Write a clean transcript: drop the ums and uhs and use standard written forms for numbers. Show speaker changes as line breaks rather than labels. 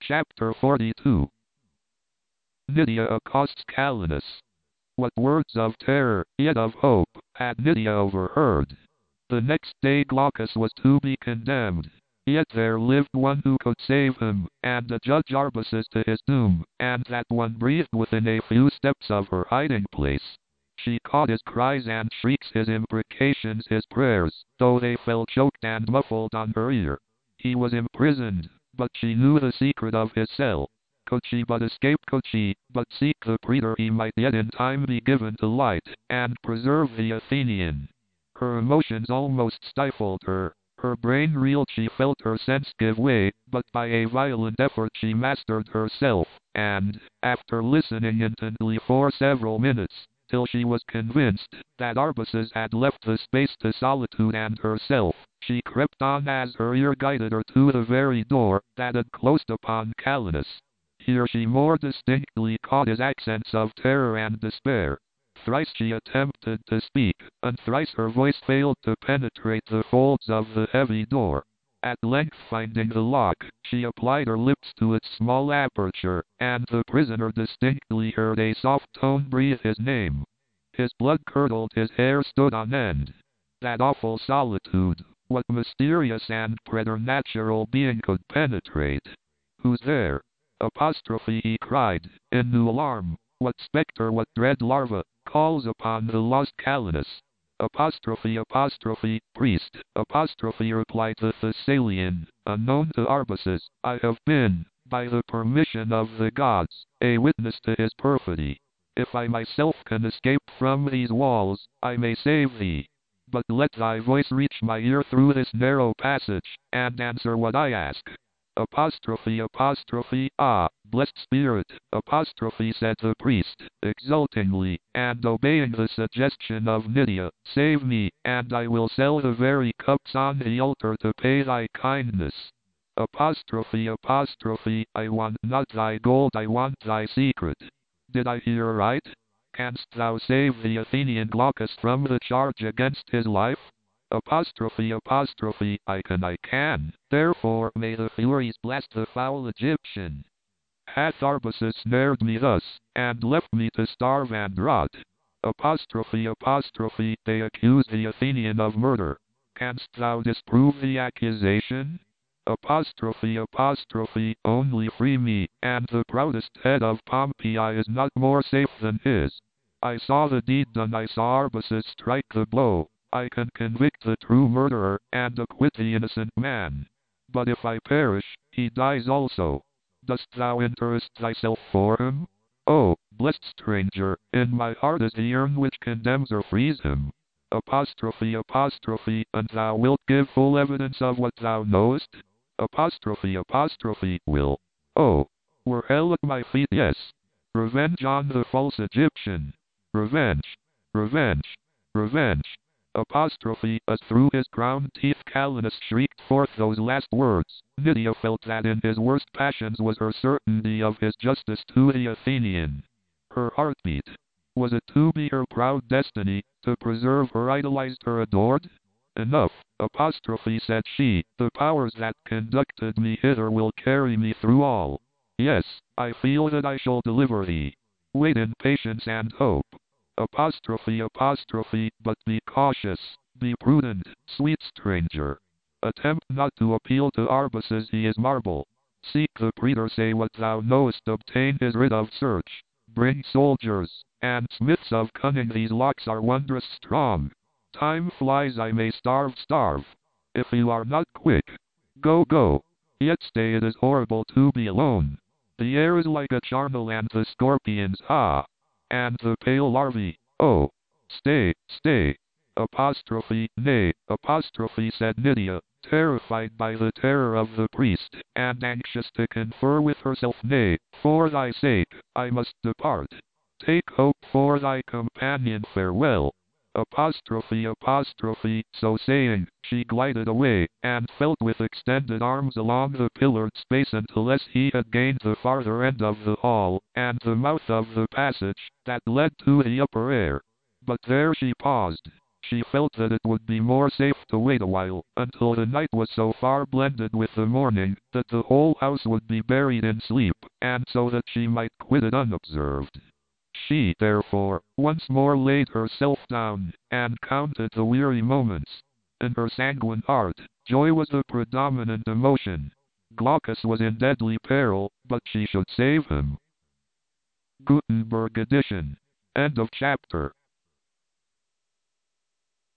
Chapter 42. Nydia accosts Calenus. What words of terror, yet of hope, had Nydia overheard! The next day Glaucus was to be condemned. Yet there lived one who could save him, and adjudge Arbaces to his doom, and that one breathed within a few steps of her hiding place. She caught his cries and shrieks, his imprecations, his prayers, though they fell choked and muffled on her ear. He was imprisoned, but she knew the secret of his cell. Could she but escape, could she but seek the praetor, he might yet in time be given to light, and preserve the Athenian. Her emotions almost stifled her. Her brain reeled, she felt her sense give way, but by a violent effort she mastered herself, and, after listening intently for several minutes, till she was convinced that Arbaces had left the space to solitude and herself, she crept on as her ear guided her to the very door that had closed upon Calenus. Here she more distinctly caught his accents of terror and despair. Thrice she attempted to speak, and thrice her voice failed to penetrate the folds of the heavy door. At length, finding the lock, she applied her lips to its small aperture, and the prisoner distinctly heard a soft tone breathe his name. His blood curdled, his hair stood on end. That awful solitude, what mysterious and preternatural being could penetrate? "Who's there?" He cried, in new alarm. "What spectre, what dread larva, calls upon the lost Calenus?" "Priest," replied the Thessalian, unknown to Arbaces, "I have been, by the permission of the gods, a witness to his perfidy. If I myself can escape from these walls, I may save thee. But let thy voice reach my ear through this narrow passage, and answer what I ask." "Ah, blessed spirit," said the priest, exultingly, and obeying the suggestion of Nydia, "save me, and I will sell the very cups on the altar to pay thy kindness." "I want not thy gold, I want thy secret. Did I hear right? Canst thou save the Athenian Glaucus from the charge against his life?" I can, therefore may the Furies blast the foul Egyptian. Hath Arbaces snared me thus, and left me to starve and rot? They accuse the Athenian of murder. Canst thou disprove the accusation? Only free me, and the proudest head of Pompeii is not more safe than his. I saw the deed done, I saw Arbaces strike the blow. I can convict the true murderer, and acquit the innocent man. But if I perish, he dies also. Dost thou interest thyself for him? Oh, blessed stranger, in my heart is the urn which condemns or frees him. And thou wilt give full evidence of what thou knowest? Will. Oh, were hell at my feet, yes. Revenge on the false Egyptian. Revenge. Revenge. Revenge. As through his crowned teeth Calenus shrieked forth those last words, Nydia felt that in his worst passions was her certainty of his justice to the Athenian. Her heartbeat. Was it to be her proud destiny, to preserve her idolized, her adored? "Enough," said she, "the powers that conducted me hither will carry me through all. Yes, I feel that I shall deliver thee. Wait in patience and hope. But be cautious, be prudent, sweet stranger. Attempt not to appeal to Arbaces, he is marble. Seek the praetor, say what thou knowest, obtain his writ of search. Bring soldiers, and smiths of cunning, these locks are wondrous strong. Time flies, I may starve. If you are not quick, go. Yet stay, it is horrible to be alone. The air is like a charnel, and the scorpions, and the pale larvae, oh, stay. Nay, said Nydia, terrified by the terror of the priest, and anxious to confer with herself. Nay, for thy sake, I must depart. Take hope for thy companion, farewell. So saying, she glided away, and felt with extended arms along the pillared space until he had gained the farther end of the hall, and the mouth of the passage that led to the upper air. But there she paused. She felt that it would be more safe to wait a while, until the night was so far blended with the morning, that the whole house would be buried in sleep, and so that she might quit it unobserved. She, therefore, once more laid herself down, and counted the weary moments. In her sanguine heart, joy was the predominant emotion. Glaucus was in deadly peril, but she should save him. Gutenberg edition. End of chapter.